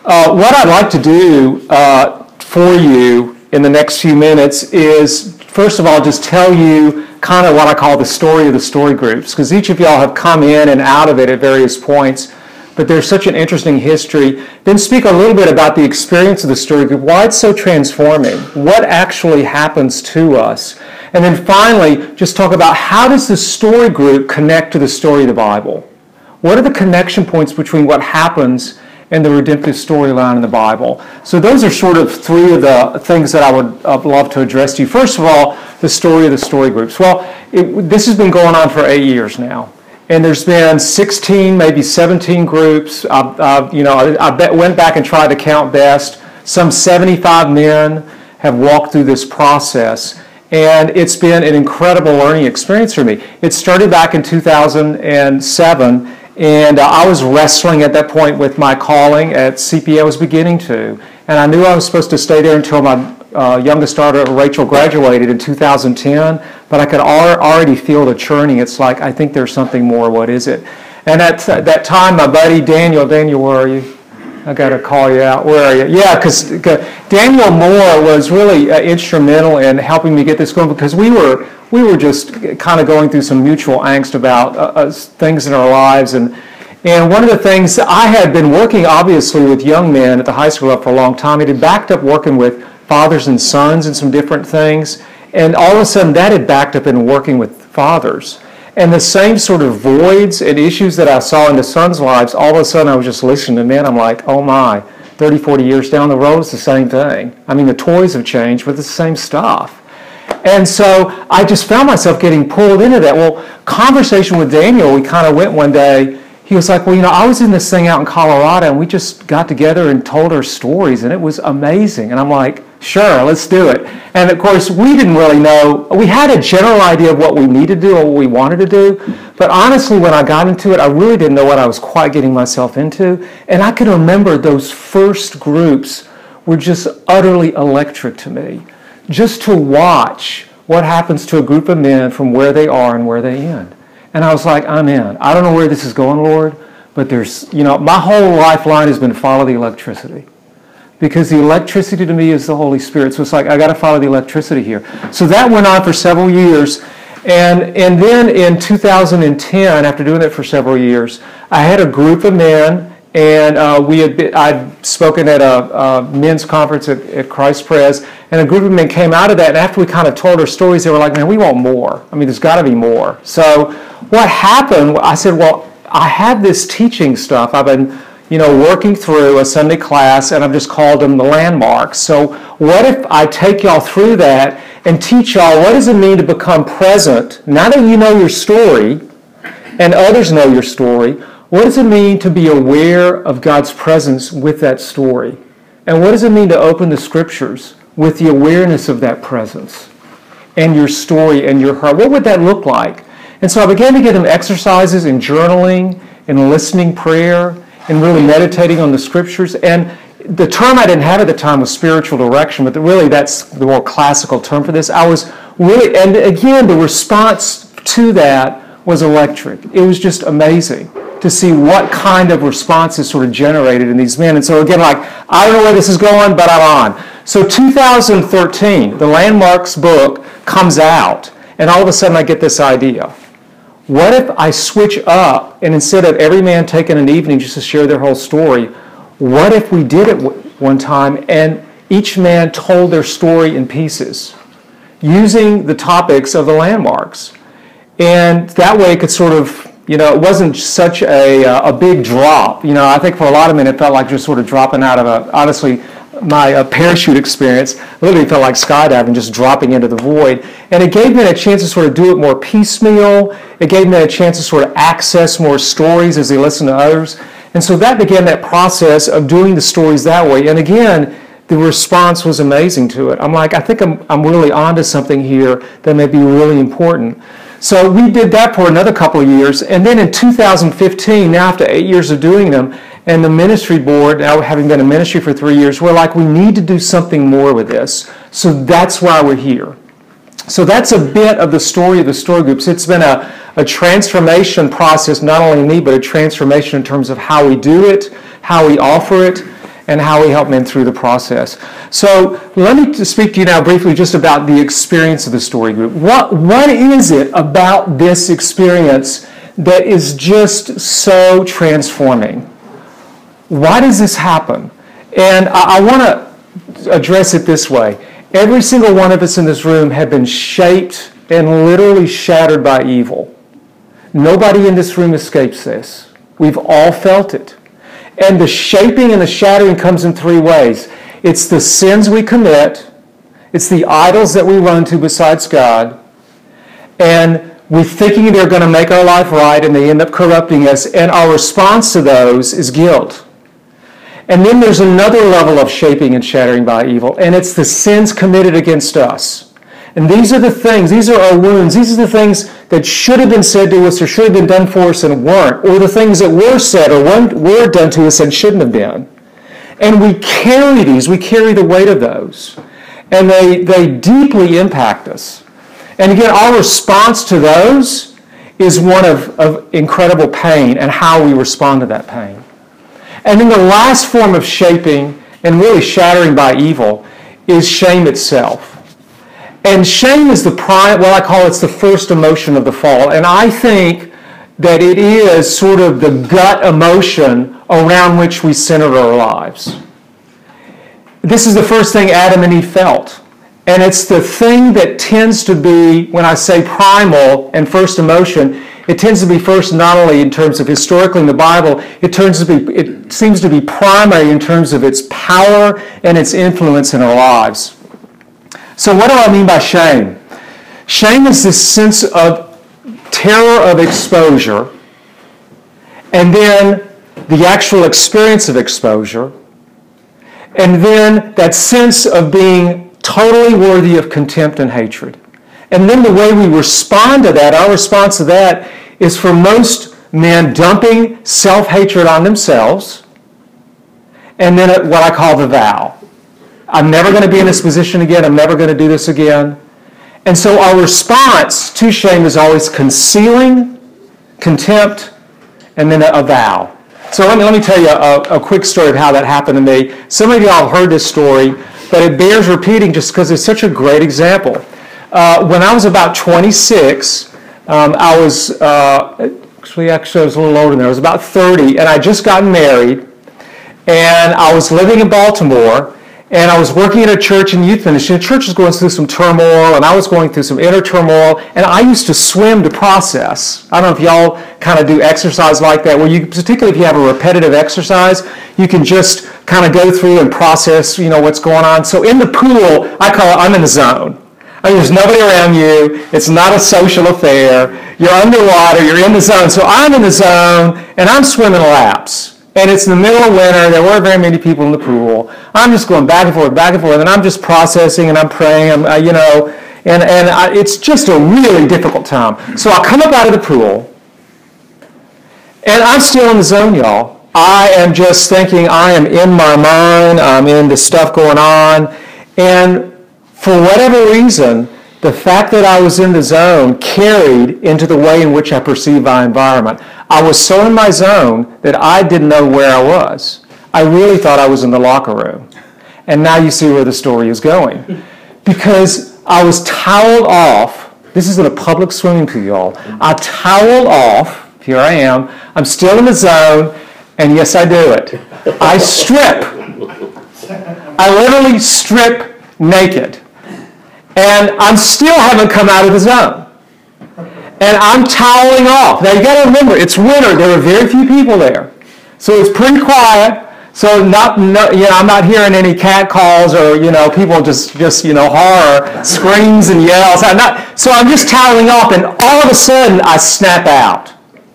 What I'd like to do for you in the next few minutes is, first of all, just tell you kind of what I call the story of the story groups, because each of y'all have come in and out of it at various points, but there's such an interesting history. Then speak a little bit about the experience of the story group, why it's so transforming, what actually happens to us, and then finally just talk about how does the story group connect to the story of the Bible? What are the connection points between what happens and the redemptive storyline in the Bible? So those are sort of three of the things that I would love to address to you. First of all, the story of the story groups. Well, this has been going on for 8 years now. And there's been 16, maybe 17 groups. I went back and tried to count best. Some 75 men have walked through this process. And it's been an incredible learning experience for me. It started back in 2007. And I was wrestling at that point with my calling at CPA. I was beginning to. And I knew I was supposed to stay there until my youngest daughter, Rachel, graduated in 2010. But I could already feel the churning. It's like, I think there's something more. What is it? And at that time, my buddy Daniel, where are you? I got to call you out. Where are you? Yeah, because Daniel Moore was really instrumental in helping me get this going, because we were just kind of going through some mutual angst about things in our lives. And one of the things, I had been working obviously with young men at the high school level for a long time. It had backed up working with fathers and sons and some different things. And all of a sudden that had backed up in working with fathers. And the same sort of voids and issues that I saw in the sons' lives, all of a sudden I was just listening to men. I'm like, oh my, 30, 40 years down the road, it's the same thing. I mean, the toys have changed, but it's the same stuff. And so I just found myself getting pulled into that. Well, conversation with Daniel, we kind of went one day. He was like, well, I was in this thing out in Colorado, and we just got together and told our stories, and it was amazing. And I'm like, sure, let's do it. And of course, we didn't really know. We had a general idea of what we needed to do or what we wanted to do. But honestly, when I got into it, I really didn't know what I was quite getting myself into. And I can remember those first groups were just utterly electric to me. Just to watch what happens to a group of men from where they are and where they end. And I was like, I'm in. I don't know where this is going, Lord, but there's, my whole lifeline has been follow the electricity. Because the electricity to me is the Holy Spirit. So it's like, I got to follow the electricity here. So that went on for several years. And then in 2010, after doing it for several years, I had a group of men, and I'd spoken at a men's conference at Christ Pres, and a group of men came out of that, and after we kind of told our stories, they were like, man, we want more. I mean, there's got to be more. So what happened, I said, well, I have this teaching stuff. I've been working through a Sunday class, and I've just called them the landmarks. So what if I take y'all through that and teach y'all what does it mean to become present, now that you know your story and others know your story, what does it mean to be aware of God's presence with that story? And what does it mean to open the Scriptures with the awareness of that presence and your story and your heart? What would that look like? And so I began to give them exercises in journaling, in listening prayer, and really meditating on the Scriptures. And the term I didn't have at the time was spiritual direction, but really that's the more classical term for this. I was really, and again, the response to that was electric. It was just amazing to see what kind of responses sort of generated in these men. And so again, like, I don't know where this is going, but I'm on. So 2013, the Landmarks book comes out, and all of a sudden I get this idea. What if I switch up, and instead of every man taking an evening just to share their whole story, what if we did it one time and each man told their story in pieces using the topics of the landmarks? And that way it could sort of, it wasn't such a big drop. I think for a lot of men it felt like just sort of dropping out of honestly, my parachute experience literally felt like skydiving, just dropping into the void. And it gave me a chance to sort of do it more piecemeal. It gave me a chance to sort of access more stories as they listen to others. And so that began that process of doing the stories that way. And again, the response was amazing to it. I'm like, I think I'm really onto something here that may be really important. So we did that for another couple of years. And then in 2015, now after 8 years of doing them, and the ministry board, now having been in ministry for 3 years, we're like, we need to do something more with this. So that's why we're here. So that's a bit of the story of the story groups. It's been a transformation process, not only me, but a transformation in terms of how we do it, how we offer it. and how we help men through the process. So let me speak to you now briefly just about the experience of the story group. What is it about this experience that is just so transforming? Why does this happen? And I want to address it this way. Every single one of us in this room have been shaped and literally shattered by evil. Nobody in this room escapes this. We've all felt it. And the shaping and the shattering comes in three ways. It's the sins we commit, it's the idols that we run to besides God, and we're thinking they're going to make our life right and they end up corrupting us, and our response to those is guilt. And then there's another level of shaping and shattering by evil, and it's the sins committed against us. And these are the things, these are our wounds, these are the things that should have been said to us or should have been done for us and weren't, or the things that were said or were done to us and shouldn't have been. And we carry these, we carry the weight of those, and they deeply impact us. And again, our response to those is one of incredible pain and how we respond to that pain. And then the last form of shaping and really shattering by evil is shame itself. And shame is what I call it's the first emotion of the fall. And I think that it is sort of the gut emotion around which we center our lives. This is the first thing Adam and Eve felt. And it's the thing that tends to be, when I say primal and first emotion, it tends to be first not only in terms of historically in the Bible, it seems to be primary in terms of its power and its influence in our lives. So what do I mean by shame? Shame is this sense of terror of exposure, and then the actual experience of exposure, and then that sense of being totally worthy of contempt and hatred. And then the way we respond to that, our response to that, is for most men dumping self-hatred on themselves, and then what I call the vow. I'm never going to be in this position again. I'm never going to do this again. And so our response to shame is always concealing, contempt, and then a vow. So let me tell you a quick story of how that happened to me. Some of you all have heard this story, but it bears repeating just because it's such a great example. When I was about 26, I was actually I was a little older than that. I was about 30, and I just gotten married, and I was living in Baltimore. And I was working at a church in youth ministry. The church was going through some turmoil, and I was going through some inner turmoil, and I used to swim to process. I don't know if y'all kind of do exercise like that, where you, particularly if you have a repetitive exercise, you can just kind of go through and process, what's going on. So in the pool, I call it, I'm in the zone. I mean, there's nobody around you. It's not a social affair. You're underwater. You're in the zone. So I'm in the zone, and I'm swimming laps. And it's in the middle of winter. There weren't very many people in the pool. I'm just going back and forth, and I'm just processing, and I'm praying, it's just a really difficult time. So I come up out of the pool, and I'm still in the zone, y'all. I am just thinking, I am in my mind, I'm in the stuff going on, and for whatever reason, the fact that I was in the zone carried into the way in which I perceived my environment. I was so in my zone that I didn't know where I was. I really thought I was in the locker room. And now you see where the story is going. Because I was toweled off. This is in a public swimming pool, y'all. I toweled off. Here I am. I'm still in the zone. And yes, I do it. I strip. I literally strip naked. And I still haven't come out of the zone. And I'm toweling off. Now you got to remember, it's winter. There are very few people there. So it's pretty quiet. So I'm not hearing any cat calls or, people just horror, screams and yells. So I'm just toweling off, and all of a sudden I snap out.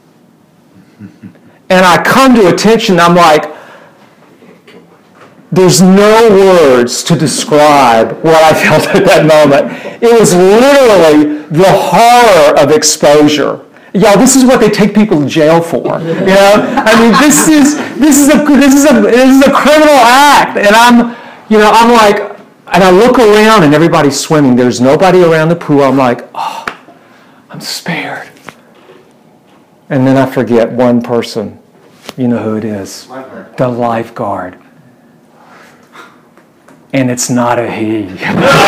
And I come to attention, I'm like, there's no words to describe what I felt at that moment. It was literally the horror of exposure. Y'all, this is what they take people to jail for. I mean, this is a criminal act, and I'm like, and I look around and everybody's swimming. There's nobody around the pool. I'm like, oh, I'm spared. And then I forget one person. You know who it is? The lifeguard. and it's not a he. If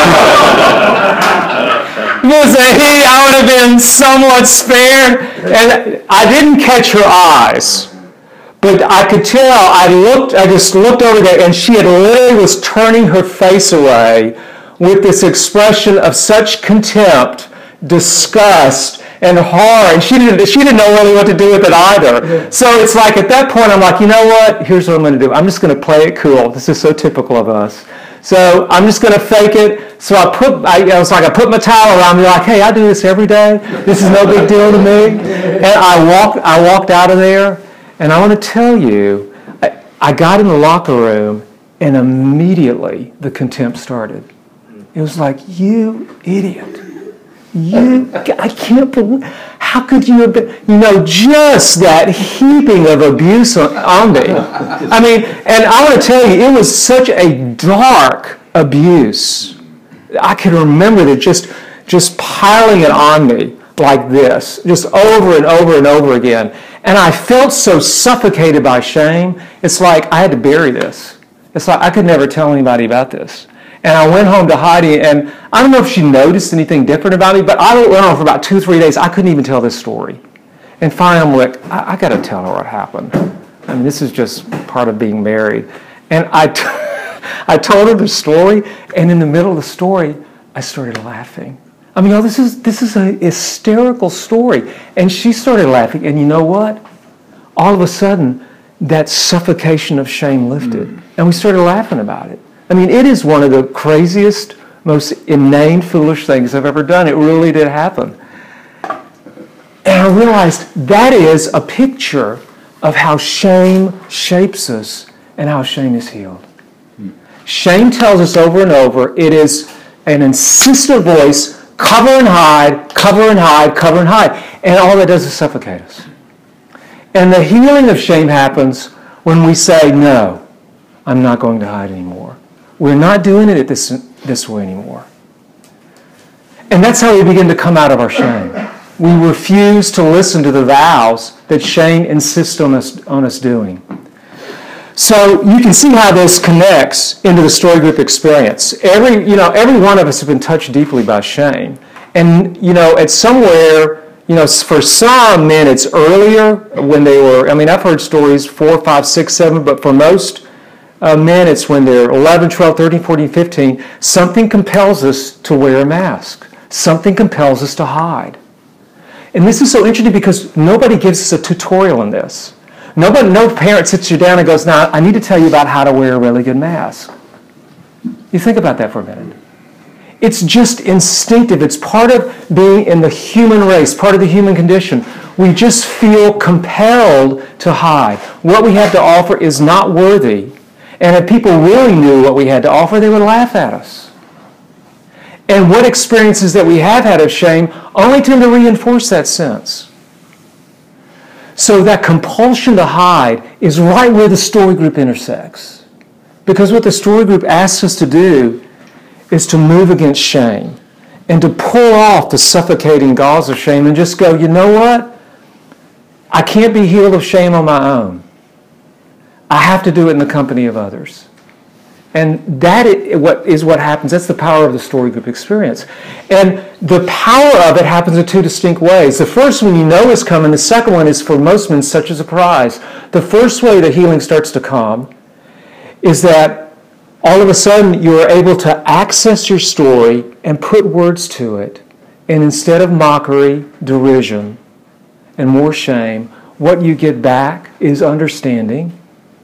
it was a he, I would have been somewhat spared. And I didn't catch her eyes. But I could tell, I just looked over there, and she had literally was turning her face away with this expression of such contempt, disgust, and horror. And she didn't know really what to do with it either. So it's like at that point, I'm like, you know what? Here's what I'm going to do. I'm just going to play it cool. This is so typical of us. So I'm just going to fake it. So I put my towel around me, like, hey, I do this every day. This is no big deal to me. And I walked out of there. And I want to tell you, I got in the locker room, and immediately the contempt started. It was like, you idiot. I can't believe, how could you have been, just that heaping of abuse on me. I mean, and I want to tell you, it was such a dark abuse. I can remember that just piling it on me like this, just over and over and over again. And I felt so suffocated by shame. It's like I had to bury this. It's like I could never tell anybody about this. And I went home to Heidi, and I don't know if she noticed anything different about me, but I went on for about 2-3 days. I couldn't even tell this story. And finally, I'm like, I got to tell her what happened. I mean, this is just part of being married. And I told her the story, and in the middle of the story, I started laughing. I mean, this is a hysterical story. And she started laughing, and you know what? All of a sudden, that suffocation of shame lifted, and we started laughing about it. I mean, it is one of the craziest, most inane, foolish things I've ever done. It really did happen. And I realized that is a picture of how shame shapes us and how shame is healed. Shame tells us over and over, it is an insistent voice, cover and hide, cover and hide, cover and hide. And all that does is suffocate us. And the healing of shame happens when we say, no, I'm not going to hide anymore. We're not doing it this way anymore. And that's how we begin to come out of our shame. We refuse to listen to the vows that shame insists on us doing. So you can see how this connects into the story group experience. Every one of us have been touched deeply by shame. And, at somewhere, for some men it's earlier when they were, I've heard stories 4, 5, 6, 7, but for most men it's when they're 11, 12, 13, 14, 15, something compels us to wear a mask. Something compels us to hide. And this is so interesting because nobody gives us a tutorial in this. No parent sits you down and goes, now, I need to tell you about how to wear a really good mask. You think about that for a minute. It's just instinctive. It's part of being in the human race, part of the human condition. We just feel compelled to hide. What we have to offer is not worthy. And if people really knew what we had to offer, they would laugh at us. And what experiences that we have had of shame only tend to reinforce that sense. So that compulsion to hide is right where the story group intersects. Because what the story group asks us to do is to move against shame and to pull off the suffocating gauze of shame and just go, you know what? I can't be healed of shame on my own. I have to do it in the company of others. And that is what happens. That's the power of the story group experience. And the power of it happens in two distinct ways. The first one you know is coming. The second one is for most men such a surprise. The first way the healing starts to come is that all of a sudden you are able to access your story and put words to it. And instead of mockery, derision, and more shame, what you get back is understanding,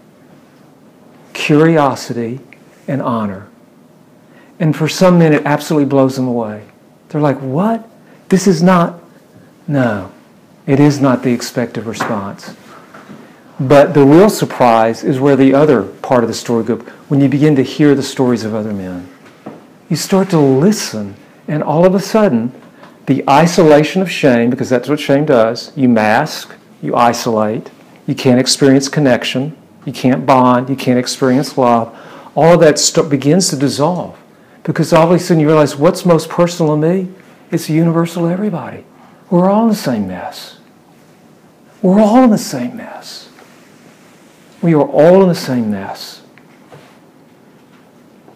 curiosity, and honor. And for some men, it absolutely blows them away. They're like, what? This is not... No, it is not the expected response. But the real surprise is where the other part of the story group, when you begin to hear the stories of other men. You start to listen, and all of a sudden, the isolation of shame, because that's what shame does, you mask, you isolate, you can't experience connection, you can't bond, you can't experience love. All of that begins to dissolve. Because all of a sudden you realize what's most personal to me? It's universal to everybody. We're all in the same mess. We're all in the same mess. We are all in the same mess.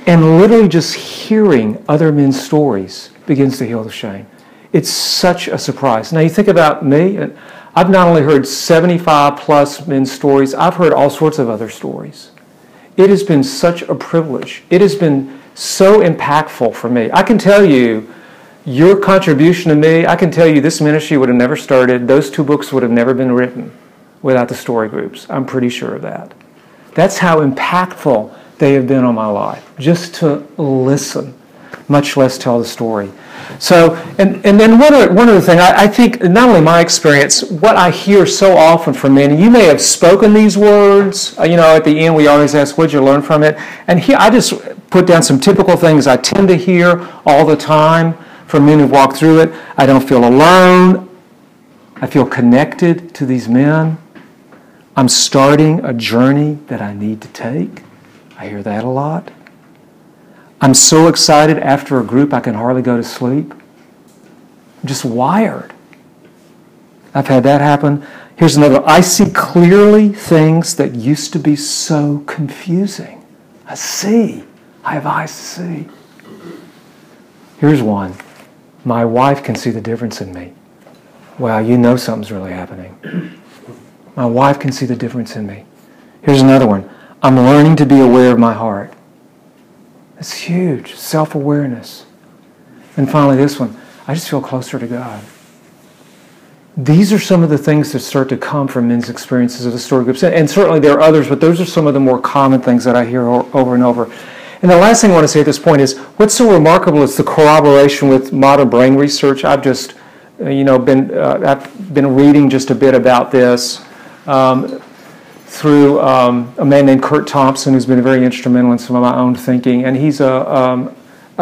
And literally just hearing other men's stories begins to heal the shame. It's such a surprise. Now you think about me, and I've not only heard 75 plus men's stories, I've heard all sorts of other stories. It has been such a privilege. It has been so impactful for me. I can tell you, your contribution to me, I can tell you this ministry would have never started, those 2 books would have never been written without the story groups. I'm pretty sure of that. That's how impactful they have been on my life, just to listen, much less tell the story. So, and then one other thing, I think not only my experience, what I hear so often from men, and you may have spoken these words, at the end we always ask, what'd you learn from it? And here I just put down some typical things I tend to hear all the time from men who've walked through it. I don't feel alone. I feel connected to these men. I'm starting a journey that I need to take. I hear that a lot. I'm so excited after a group I can hardly go to sleep. I'm just wired. I've had that happen. Here's another. I see clearly things that used to be so confusing. I see. I have eyes to see. Here's one. My wife can see the difference in me. Wow, you know something's really happening. My wife can see the difference in me. Here's another one. I'm learning to be aware of my heart. It's huge. Self-awareness. And finally this one. I just feel closer to God. These are some of the things that start to come from men's experiences of the story groups. And certainly there are others, but those are some of the more common things that I hear over and over. And the last thing I want to say at this point is, what's so remarkable is the corroboration with modern brain research. I've just, I've been reading just a bit about this through a man named Kurt Thompson, who's been very instrumental in some of my own thinking. And he's not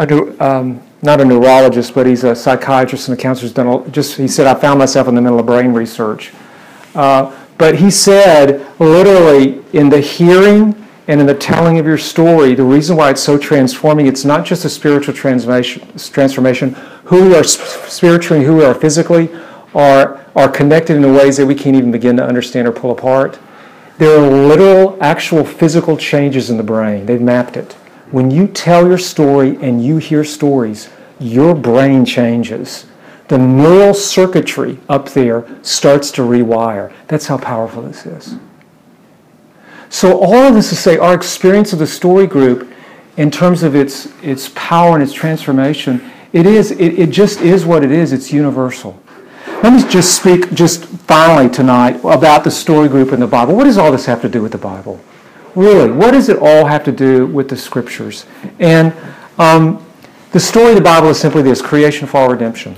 a neurologist, but he's a psychiatrist and a counselor who's he said, I found myself in the middle of brain research. But he said, literally, in the hearing and in the telling of your story, the reason why it's so transforming, it's not just a spiritual transformation. Who we are spiritually and who we are physically are connected in ways that we can't even begin to understand or pull apart. There are literal, actual physical changes in the brain. They've mapped it. When you tell your story and you hear stories, your brain changes. The neural circuitry up there starts to rewire. That's how powerful this is. So all of this to say, our experience of the story group, in terms of its power and its transformation, it just is what it is. It's universal. Let me just speak just finally tonight about the story group in the Bible. What does all this have to do with the Bible? Really, what does it all have to do with the Scriptures? And the story of the Bible is simply this: creation, fall, redemption.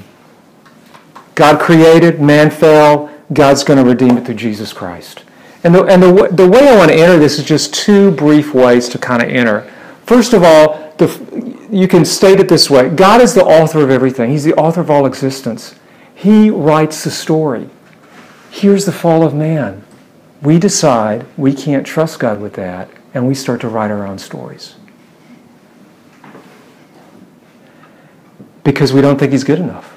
God created, man fell, God's going to redeem it through Jesus Christ. And the way I want to enter this is just 2 brief ways to kind of enter. First of all, you can state it this way. God is the author of everything. He's the author of all existence. He writes the story. Here's the fall of man. We decide we can't trust God with that, and we start to write our own stories. Because we don't think He's good enough.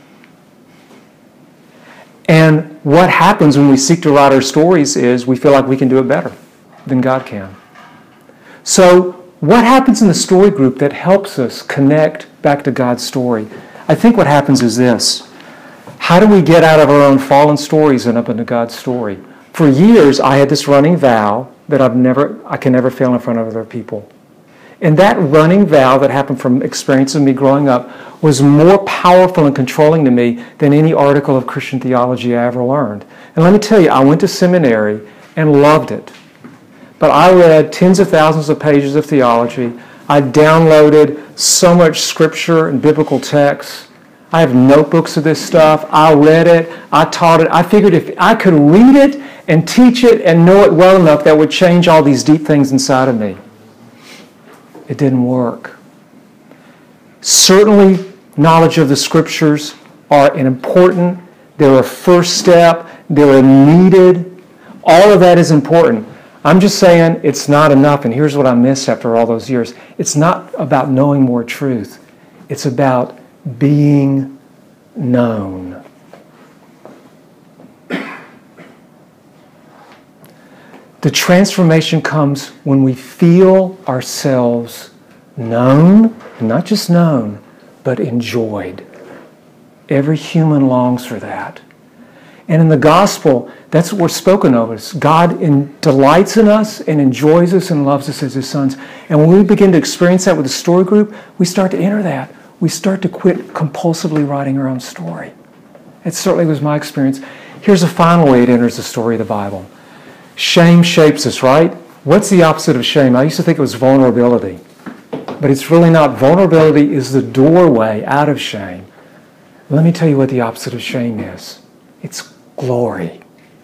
And what happens when we seek to write our stories is we feel like we can do it better than God can. So what happens in the story group that helps us connect back to God's story? I think what happens is this. How do we get out of our own fallen stories and up into God's story? For years, I had this running vow that I can never fail in front of other people. And that running vow that happened from experience of me growing up was more powerful and controlling to me than any article of Christian theology I ever learned. And let me tell you, I went to seminary and loved it. But I read tens of thousands of pages of theology. I downloaded so much scripture and biblical texts. I have notebooks of this stuff. I read it. I taught it. I figured if I could read it and teach it and know it well enough, that would change all these deep things inside of me. It didn't work. Certainly, knowledge of the Scriptures are important. They're a first step. They're needed. All of that is important. I'm just saying it's not enough, and here's what I miss after all those years. It's not about knowing more truth. It's about being known. The transformation comes when we feel ourselves known, and not just known, but enjoyed. Every human longs for that. And in the gospel, that's what we're spoken of as God delights in us and enjoys us and loves us as his sons. And when we begin to experience that with the story group, we start to enter that. We start to quit compulsively writing our own story. It certainly was my experience. Here's a final way it enters the story of the Bible. Shame shapes us, right? What's the opposite of shame? I used to think it was vulnerability. But it's really not. Vulnerability is the doorway out of shame. Let me tell you what the opposite of shame is. It's glory.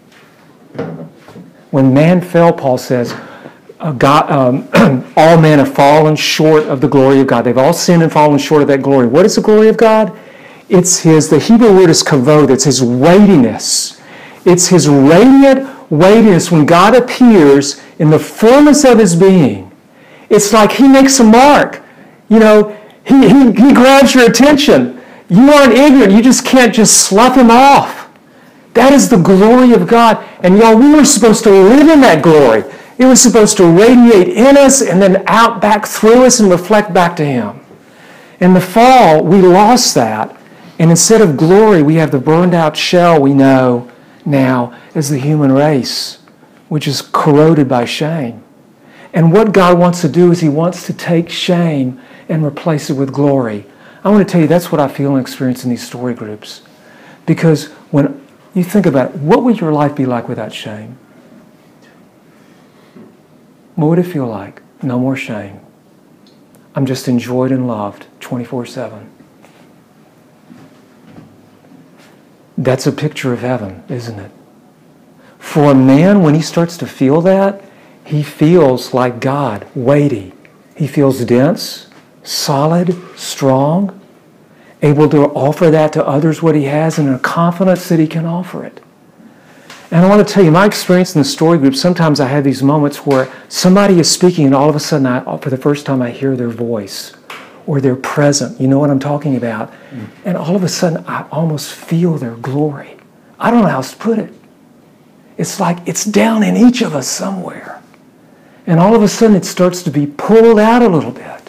When man fell, Paul says, all men have fallen short of the glory of God. They've all sinned and fallen short of that glory. What is the glory of God? It's the Hebrew word is kavod. It's his weightiness. It's his radiant weightiness when God appears in the fullness of his being. It's like he makes a mark. He grabs your attention. You aren't ignorant. You just can't just slough him off. That is the glory of God. And y'all, we were supposed to live in that glory. It was supposed to radiate in us and then out back through us and reflect back to him. In the fall, we lost that. And instead of glory, we have the burned out shell we know now as the human race, which is corroded by shame. And what God wants to do is he wants to take shame and replace it with glory. I want to tell you, that's what I feel and experience in these story groups. Because when you think about it, what would your life be like without shame? What would it feel like? No more shame. I'm just enjoyed and loved 24/7. That's a picture of heaven, isn't it? For a man, when he starts to feel that, he feels like God, weighty. He feels dense, solid, strong, able to offer that to others what he has and a confidence that he can offer it. And I want to tell you, my experience in the story group, sometimes I have these moments where somebody is speaking and all of a sudden, for the first time, I hear their voice or they're present. You know what I'm talking about? And all of a sudden, I almost feel their glory. I don't know how else to put it. It's like it's down in each of us somewhere. And all of a sudden, it starts to be pulled out a little bit.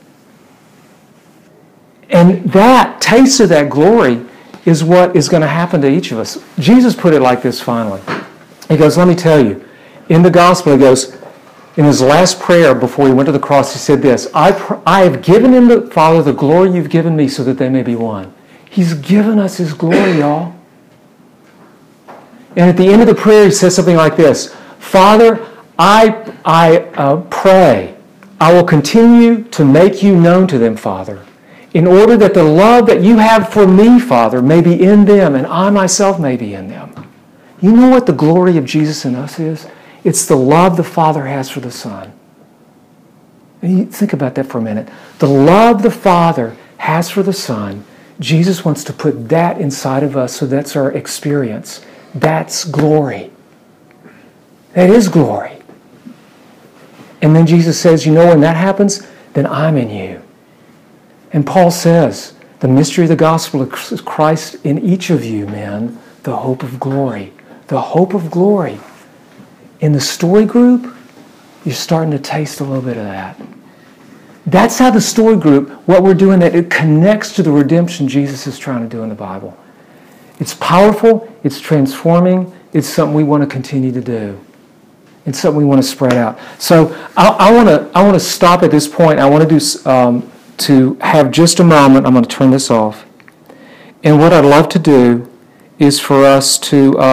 And that taste of that glory is what is going to happen to each of us. Jesus put it like this finally. He goes, let me tell you. In the gospel, he goes, in his last prayer before he went to the cross, he said this, I have given him, the Father, the glory you've given me so that they may be one. He's given us his glory, y'all. And at the end of the prayer, he says something like this, Father, I pray, I will continue to make you known to them, Father, in order that the love that you have for me, Father, may be in them and I myself may be in them. You know what the glory of Jesus in us is? It's the love the Father has for the Son. And you think about that for a minute. The love the Father has for the Son, Jesus wants to put that inside of us so that's our experience. That's glory. That is glory. And then Jesus says, you know, when that happens, then I'm in you. And Paul says, the mystery of the gospel is Christ in each of you, men, the hope of glory. The hope of glory. In the story group, you're starting to taste a little bit of that. That's how the story group, what we're doing, that it connects to the redemption Jesus is trying to do in the Bible. It's powerful, it's transforming, it's something we want to continue to do. It's something we want to spread out. So I want to stop at this point. I want to do to have just a moment. I'm going to turn this off. And what I'd love to do is for us to